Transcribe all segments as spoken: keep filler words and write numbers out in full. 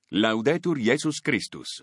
Laudetur Jesus Christus.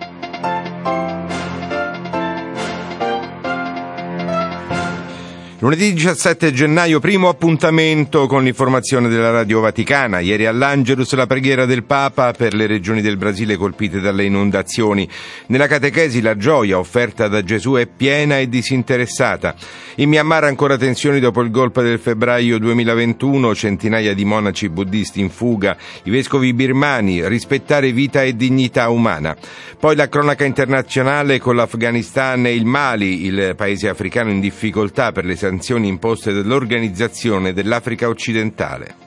Lunedì diciassette gennaio, primo appuntamento con l'informazione della Radio Vaticana. Ieri all'Angelus la preghiera del Papa per le regioni del Brasile colpite dalle inondazioni. Nella catechesi la gioia offerta da Gesù è piena e disinteressata. In Myanmar ancora tensioni dopo il golpe del febbraio duemilaventuno, centinaia di monaci buddisti in fuga, i vescovi birmani, rispettare vita e dignità umana. Poi la cronaca internazionale con l'Afghanistan e il Mali, il paese africano in difficoltà per le sanzioni imposte dall'Organizzazione dell'Africa Occidentale.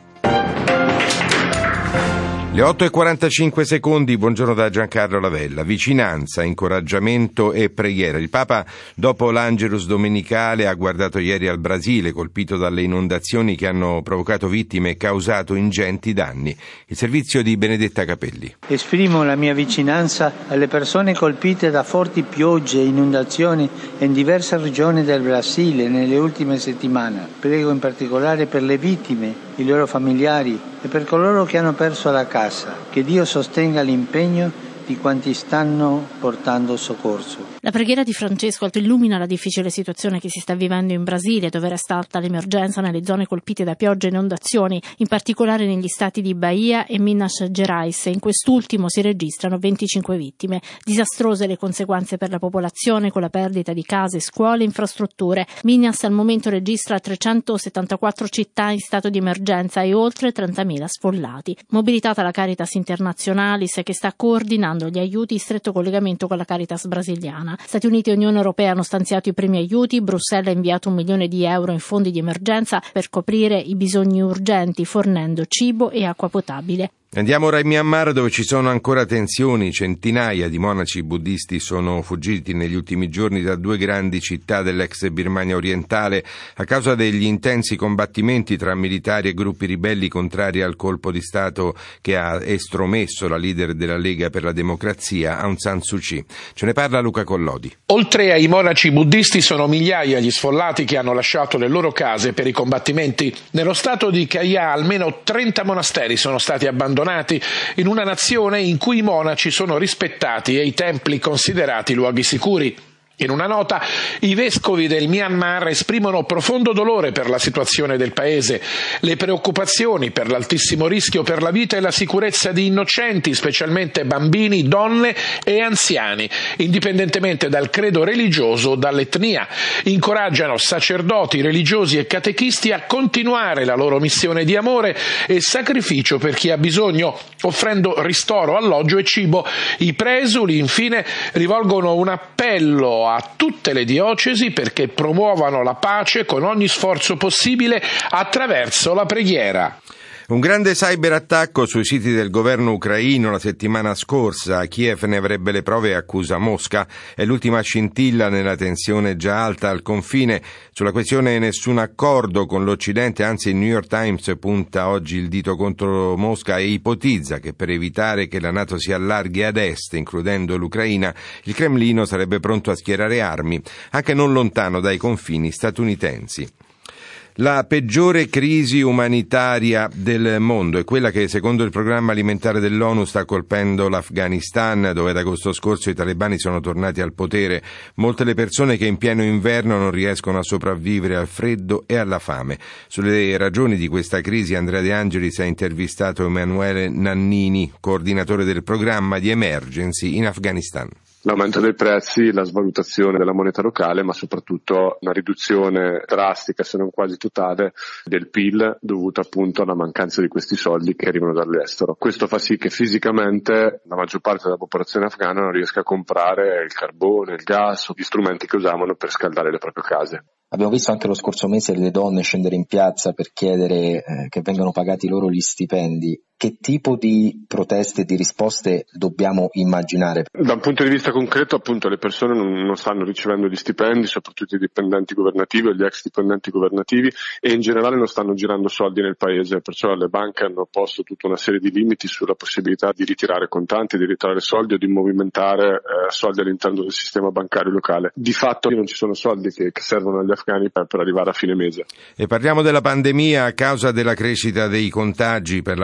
Le otto e quarantacinque secondi, buongiorno da Giancarlo Lavella. Vicinanza, incoraggiamento e preghiera. Il Papa, dopo l'Angelus domenicale, ha guardato ieri al Brasile, colpito dalle inondazioni che hanno provocato vittime e causato ingenti danni. Il servizio di Benedetta Capelli. Esprimo la mia vicinanza alle persone colpite da forti piogge e inondazioni in diverse regioni del Brasile nelle ultime settimane. Prego in particolare per le vittime, i loro familiari e per coloro che hanno perso la casa. Che Dio sostenga l'impegno di quanti stanno portando soccorso. La preghiera di Francesco illumina la difficile situazione che si sta vivendo in Brasile, dove resta alta l'emergenza nelle zone colpite da piogge e inondazioni, in particolare negli stati di Bahia e Minas Gerais. In quest'ultimo si registrano venticinque vittime. Disastrose le conseguenze per la popolazione, con la perdita di case, scuole e infrastrutture. Minas al momento registra trecentosettantaquattro città in stato di emergenza e oltre trentamila sfollati. Mobilitata la Caritas Internationalis, che sta coordinando gli aiuti in stretto collegamento con la Caritas brasiliana. Stati Uniti e Unione Europea hanno stanziato i primi aiuti, Bruxelles ha inviato un milione di euro in fondi di emergenza per coprire i bisogni urgenti, fornendo cibo e acqua potabile. Andiamo ora in Myanmar, dove ci sono ancora tensioni. Centinaia di monaci buddisti sono fuggiti negli ultimi giorni da due grandi città dell'ex Birmania orientale a causa degli intensi combattimenti tra militari e gruppi ribelli contrari al colpo di Stato che ha estromesso la leader della Lega per la Democrazia, Aung San Suu Kyi. Ce ne parla Luca Collodi. Oltre ai monaci buddisti sono migliaia gli sfollati che hanno lasciato le loro case per i combattimenti. Nello stato di Kaya almeno trenta monasteri sono stati abbandonati in una nazione in cui i monaci sono rispettati e i templi considerati luoghi sicuri. In una nota, i vescovi del Myanmar esprimono profondo dolore per la situazione del paese, le preoccupazioni per l'altissimo rischio per la vita e la sicurezza di innocenti, specialmente bambini, donne e anziani, indipendentemente dal credo religioso o dall'etnia. Incoraggiano sacerdoti, religiosi e catechisti a continuare la loro missione di amore e sacrificio per chi ha bisogno, offrendo ristoro, alloggio e cibo. I presuli, infine, rivolgono un appello a tutte le diocesi perché promuovano la pace con ogni sforzo possibile attraverso la preghiera. Un grande cyberattacco sui siti del governo ucraino la settimana scorsa. Kiev ne avrebbe le prove e accusa Mosca. È l'ultima scintilla nella tensione già alta al confine. Sulla questione nessun accordo con l'Occidente, anzi il New York Times punta oggi il dito contro Mosca e ipotizza che per evitare che la NATO si allarghi ad est, includendo l'Ucraina, il Cremlino sarebbe pronto a schierare armi, anche non lontano dai confini statunitensi. La peggiore crisi umanitaria del mondo è quella che, secondo il programma alimentare dell'ONU, sta colpendo l'Afghanistan, dove ad agosto scorso i talebani sono tornati al potere. Molte le persone che in pieno inverno non riescono a sopravvivere al freddo e alla fame. Sulle ragioni di questa crisi Andrea De Angelis ha intervistato Emanuele Nannini, coordinatore del programma di Emergency in Afghanistan. L'aumento dei prezzi, la svalutazione della moneta locale, ma soprattutto una riduzione drastica, se non quasi totale, del P I L dovuta appunto alla mancanza di questi soldi che arrivano dall'estero. Questo fa sì che fisicamente la maggior parte della popolazione afghana non riesca a comprare il carbone, il gas o gli strumenti che usavano per scaldare le proprie case. Abbiamo visto anche lo scorso mese le donne scendere in piazza per chiedere eh, che vengano pagati loro gli stipendi. Che tipo di proteste e di risposte dobbiamo immaginare? Da un punto di vista concreto, appunto, le persone non, non stanno ricevendo gli stipendi, soprattutto i dipendenti governativi o gli ex dipendenti governativi, e in generale non stanno girando soldi nel paese, perciò le banche hanno posto tutta una serie di limiti sulla possibilità di ritirare contanti, di ritirare soldi o di movimentare eh, soldi all'interno del sistema bancario locale. Di fatto non ci sono soldi che, che servono agli afghani per, per arrivare a fine mese. E parliamo della pandemia. A causa della crescita dei contagi per la variante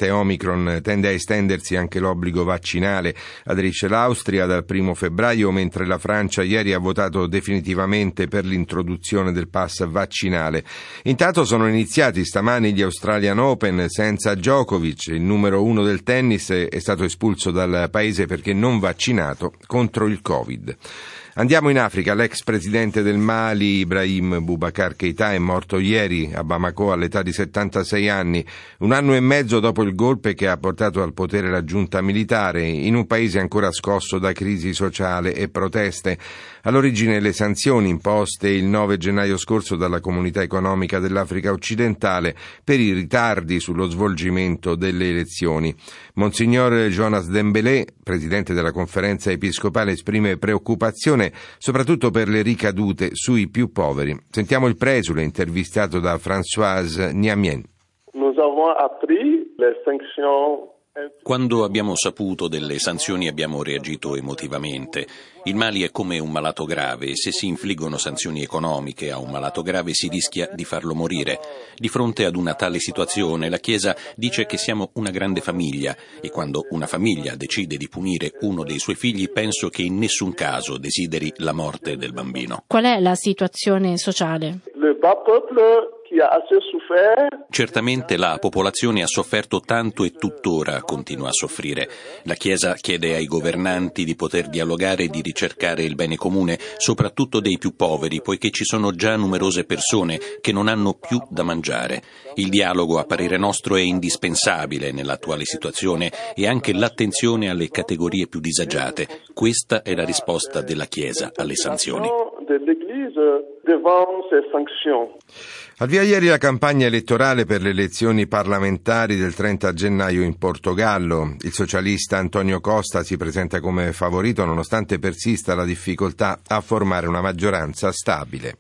variante Omicron tende a estendersi anche l'obbligo vaccinale. Aderisce l'Austria dal primo febbraio, mentre la Francia ieri ha votato definitivamente per l'introduzione del pass vaccinale. Intanto sono iniziati stamani gli Australian Open senza Djokovic. Il numero uno del tennis è stato espulso dal paese perché non vaccinato contro il Covid. Andiamo in Africa. L'ex presidente del Mali, Ibrahim Boubacar Keïta, è morto ieri a Bamako all'età di settantasei anni, un anno e mezzo dopo il golpe che ha portato al potere la giunta militare, in un paese ancora scosso da crisi sociale e proteste. All'origine le sanzioni imposte il nove gennaio scorso dalla Comunità Economica dell'Africa Occidentale per i ritardi sullo svolgimento delle elezioni. Monsignor Jonas Dembélé, presidente della Conferenza Episcopale, esprime preoccupazione soprattutto per le ricadute sui più poveri. Sentiamo il presule intervistato da Françoise Niamien. Nous avons appris les sanctions. Quando abbiamo saputo delle sanzioni abbiamo reagito emotivamente. Il Mali è come un malato grave e se si infliggono sanzioni economiche a un malato grave si rischia di farlo morire. Di fronte ad una tale situazione la Chiesa dice che siamo una grande famiglia e quando una famiglia decide di punire uno dei suoi figli penso che in nessun caso desideri la morte del bambino. Qual è la situazione sociale? Le bas peuple qui a assez souffert. Certamente la popolazione ha sofferto tanto e tuttora continua a soffrire. La Chiesa chiede ai governanti di poter dialogare e di ricercare il bene comune, soprattutto dei più poveri, poiché ci sono già numerose persone che non hanno più da mangiare. Il dialogo, a parere nostro, è indispensabile nell'attuale situazione e anche l'attenzione alle categorie più disagiate. Questa è la risposta della Chiesa alle sanzioni. Al via ieri la campagna elettorale per le elezioni parlamentari del trenta gennaio in Portogallo. Il socialista Antonio Costa si presenta come favorito nonostante persista la difficoltà a formare una maggioranza stabile.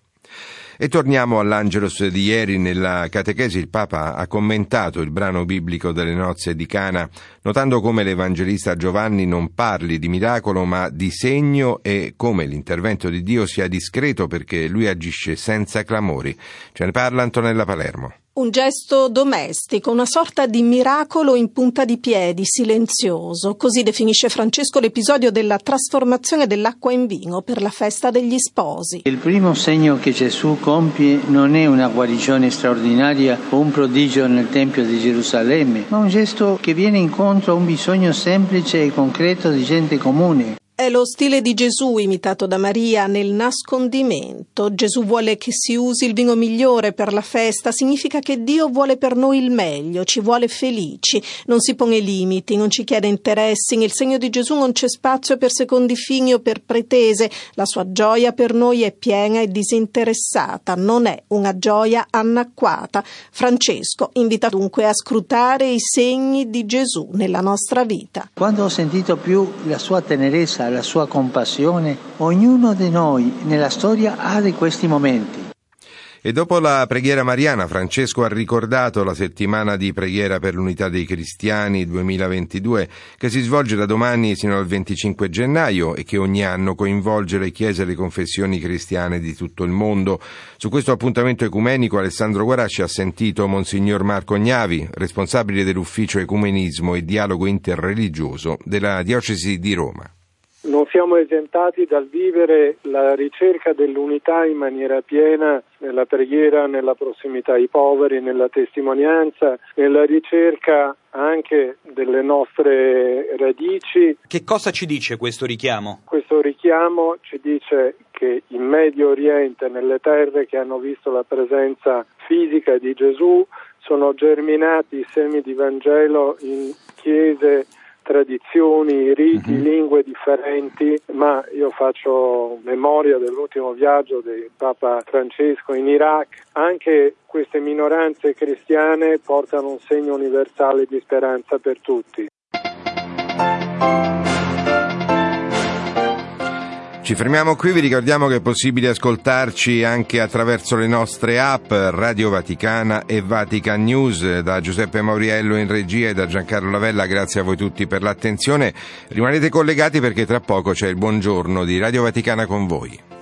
E torniamo all'Angelus di ieri. Nella catechesi il Papa ha commentato il brano biblico delle nozze di Cana, notando come l'Evangelista Giovanni non parli di miracolo ma di segno e come l'intervento di Dio sia discreto perché lui agisce senza clamori. Ce ne parla Antonella Palermo. Un gesto domestico, una sorta di miracolo in punta di piedi, silenzioso. Così definisce Francesco l'episodio della trasformazione dell'acqua in vino per la festa degli sposi. Il primo segno che Gesù compie non è una guarigione straordinaria o un prodigio nel Tempio di Gerusalemme, ma un gesto che viene incontro a un bisogno semplice e concreto di gente comune. È lo stile di Gesù imitato da Maria nel nascondimento. Gesù vuole che si usi il vino migliore per la festa, significa che Dio vuole per noi il meglio, ci vuole felici, non si pone limiti, non ci chiede interessi, nel segno di Gesù non c'è spazio per secondi fini o per pretese, la sua gioia per noi è piena e disinteressata, non è una gioia annacquata. Francesco invita dunque a scrutare i segni di Gesù nella nostra vita. Quando ho sentito più la sua tenerezza, la sua compassione, ognuno di noi nella storia ha di questi momenti. E dopo la preghiera mariana, Francesco ha ricordato la settimana di preghiera per l'unità dei cristiani duemilaventidue, che si svolge da domani sino al venticinque gennaio e che ogni anno coinvolge le chiese e le confessioni cristiane di tutto il mondo. Su questo appuntamento ecumenico Alessandro Guarasci ha sentito Monsignor Marco Gnavi, responsabile dell'ufficio ecumenismo e dialogo interreligioso della diocesi di Roma. Non siamo esentati dal vivere la ricerca dell'unità in maniera piena nella preghiera, nella prossimità ai poveri, nella testimonianza, nella ricerca anche delle nostre radici. Che cosa ci dice questo richiamo? Questo richiamo ci dice che in Medio Oriente, nelle terre che hanno visto la presenza fisica di Gesù, sono germinati i semi di Vangelo in chiese, tradizioni, riti, uh-huh. lingue differenti, ma io faccio memoria dell'ultimo viaggio di Papa Francesco in Iraq. Anche queste minoranze cristiane portano un segno universale di speranza per tutti. Ci fermiamo qui, vi ricordiamo che è possibile ascoltarci anche attraverso le nostre app Radio Vaticana e Vatican News. Da Giuseppe Mauriello in regia e da Giancarlo Lavella, grazie a voi tutti per l'attenzione. Rimanete collegati perché tra poco c'è il buongiorno di Radio Vaticana con voi.